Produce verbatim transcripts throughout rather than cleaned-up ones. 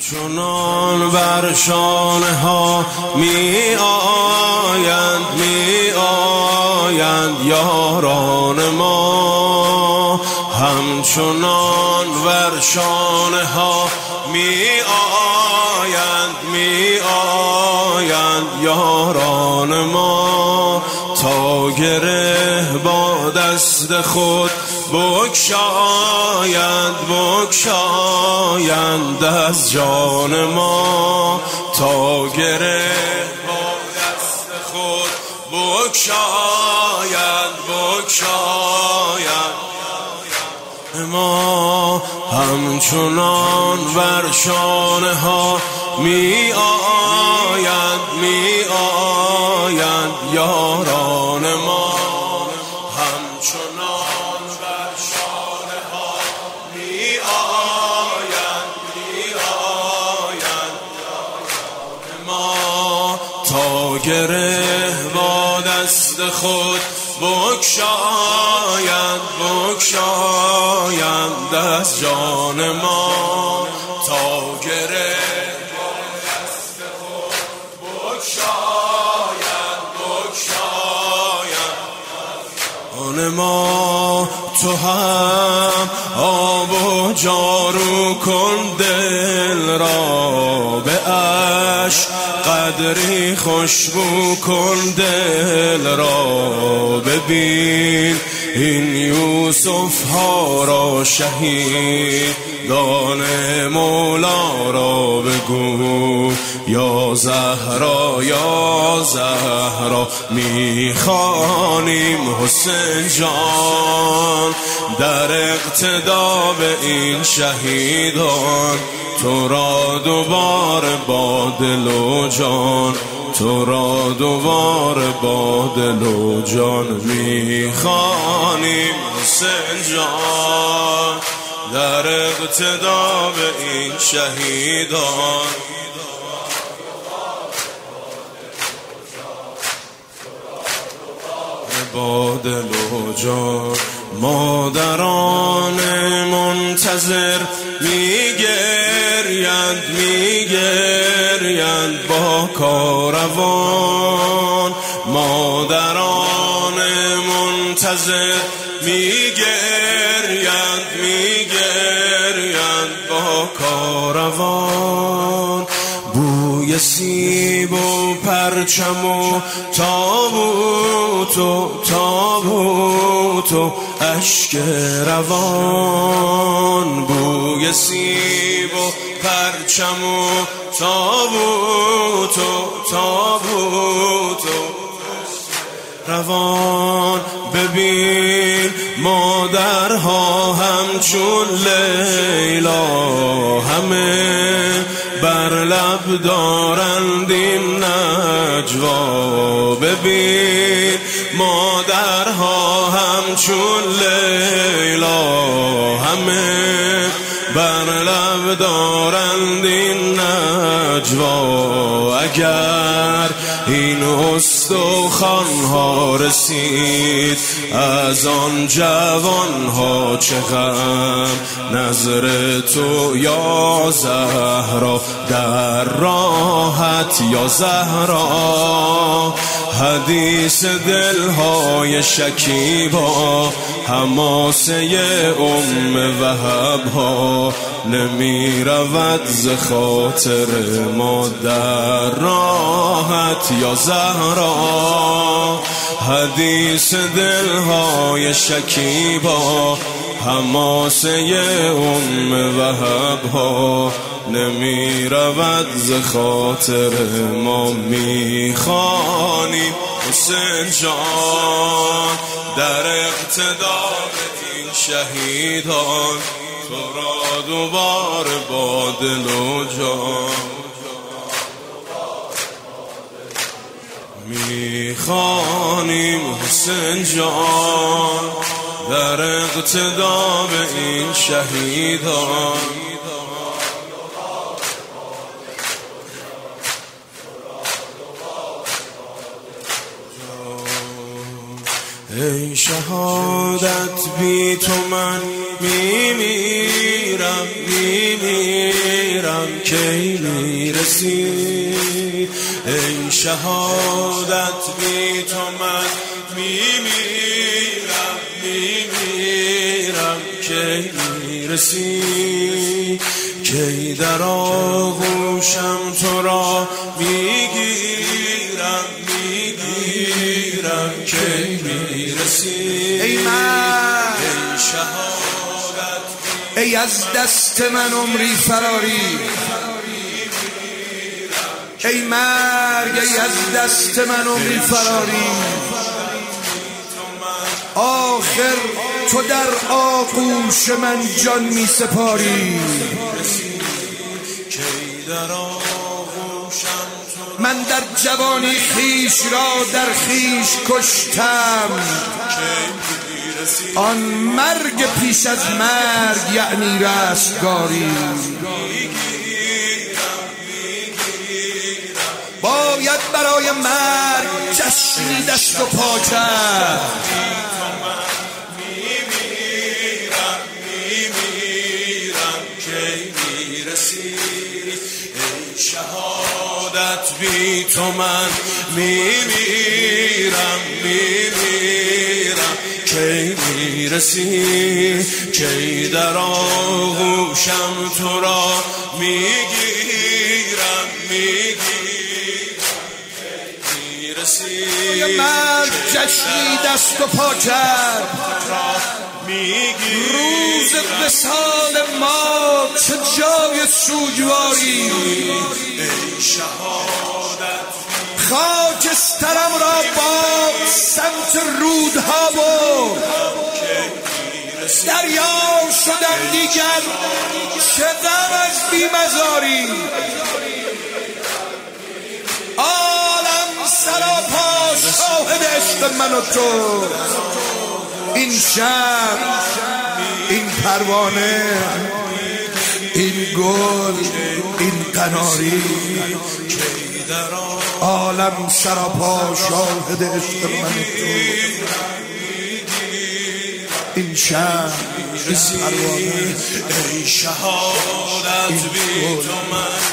همچنان بر شانه ها می آیند می آیند یاران ما، همچنان بر شانه ها می آیند می آیند یاران ما، تا گره با دست خود بگشایند بگشایند از جان ما، تا گره با دست خود بگشایند بگشایند ما، همچنان بر شانه ها می آیند می آیند یاران ما، همچنان بر شانه ها می آیند می آیند یاران ما، تا گره با دست خود بگشایند بگشایند از جان ما، تا گره با دست خود بگشایند بگشایند جان ما. تو هم آب و جارو کن دل را، به عشق قدری خوشبو کن دل را، ببین این یوسف ها را شهیدان مولا را، بگو یا زهرا یا زهرا میخوانیم حسین جان، در اقتدا به این شهیدان تو را دوباره با دل و جان، تو را دوباره با دل و جان میخوانیم حسین جان، در اقتدا به این شهیدان با دل و جان. مادران منتظر میگریند میگریند با کاروان، مادران منتظر میگریند میگریند با کاروان، بوی سیب و پرچم و تابوت و تابوت و اشک روان، بوی سیب و پرچم و تابوت و تابوت و روان، ببین مادرها همچون لیلا همه بر لب دارند این نجوا، ببین مادرها همچون لیلا همه بر لب دارند این نجوا، اگر این استخوان‌ها رسید از آن جوان‌ها چه غم، نظر تو یا زهرا در راحت یا زهرا، حدیث دلهای شکیبا حماسه ام وهب ها، نمی رود ز خاطر ما در راحت یا زهرا، حدیث دلهای شکیبا حماسه ام وهب ها، نمی رود ز خاطر ما میخوانیم حسین جان، در اقتدا به این شهیدان تو را دوباره با دل و جان میخوانیم حسین جان، در اقتدا به این شهیدان ای شهادت بی تو من میمیرم میمیرم میمیرم کی میرسی ای شهادت بی تو من میمیرم میمیرم کی میرسی کی در آغوشم تو را میگیرم میگیرم کی میرسی ای من ای شهادت ای از دست من عمری فراری ای مرگ ای از دست من عمری فراری آخر تو در آغوش من جان می سپاری من در جوانی خیش را در خیش کشتم آن مرگ پیش از مرگ یعنی رستگاری باید برای مرگ جشنی دست و پا کرد شهادت بی تو من میمیرم میمیرم کی میرسی کی در آغوشم تو را میگیرم میگیرم میرسی من جشنی دست و پا کرد روز وصال ما چه جای سوگواری ای شهادت خاکسترم را با سمت رودها برد دریا شدم دیگر چه غم از بیمزاری عالم سراپا شاهد عشق من و تو این شب این پروانه این گل این قناری عالم سراپا شاهد عشق من و تو این شب این پروانه ای شهادت بی تو من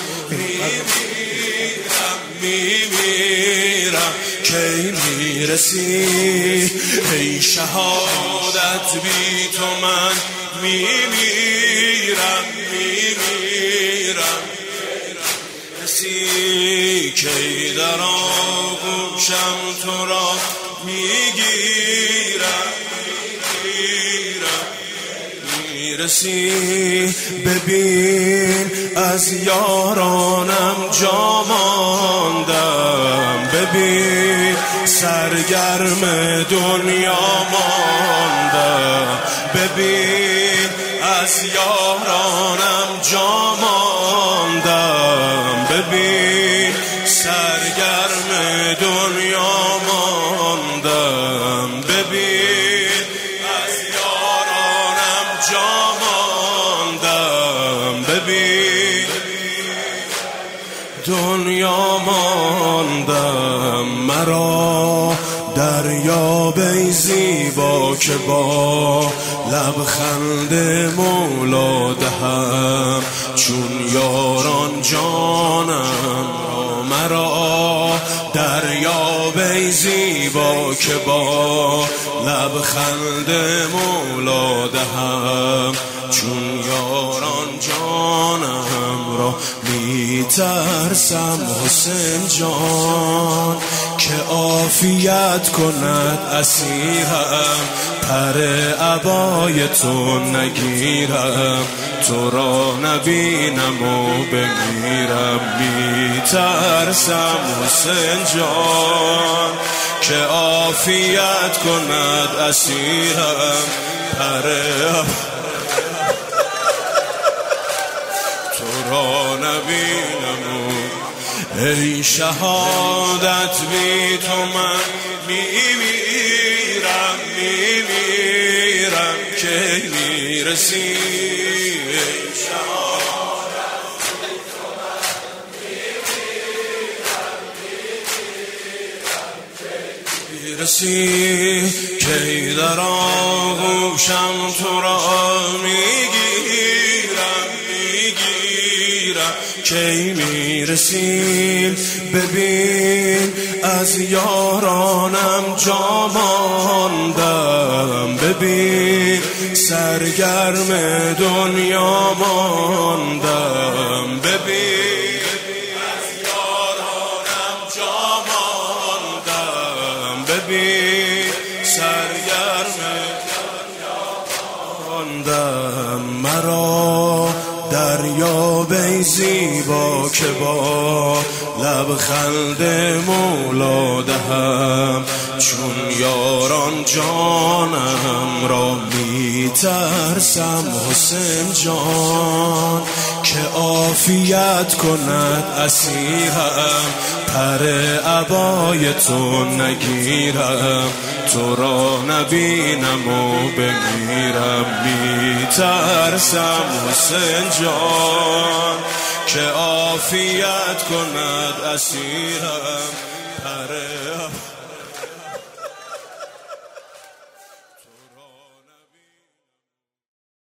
میمیرم کی میرسی ای شهادت بی تو من میمیرم میمیرم رسی کی در آغوشم تو را میگیرم میگیرم میرسی ببین از یارانم جا ماندم ببین سرگرم دنیا ماندم ببین از یارانم جا ماندم ببین سرگرم دنیا ماندم ببین از یارانم جا ماندم ببین دنیا ماندم مرا دریاب زیبا که با لبخند مولا دهم چون یاران جانم را مرا دریاب زیبا که با لبخند مولا دهم چون یاران جانم را میترسم حسین جان که عافیت کند اسیرم پر عبای تو نگیرم تو را نبینم و بمیرم میترسم حسین جان که عافیت کند اسیرم پر تو را نبینم ای شهادت بی تو من میمیرم میمیرم که میرسی ای شهادت بی تو من میمیرم میمیرم که میرسی که در آغوشم تو را میگیرم میگیرم کی میرسیم ببین از یارانم جا ماندم ببین سرگرم دنیا ماندم ببین از یارانم جا ماندم ببین سرگرم دنیا ماندم مرا دریا بی زیبا که با لبخند مولا دهم چون یاران جانم را می ترسم حسین جان که عافیت کند اسیرم پر عبای تو نگیرم تو را نبینم و بمیرم می ترسم حسین جان که عافیت کند اسیرم پر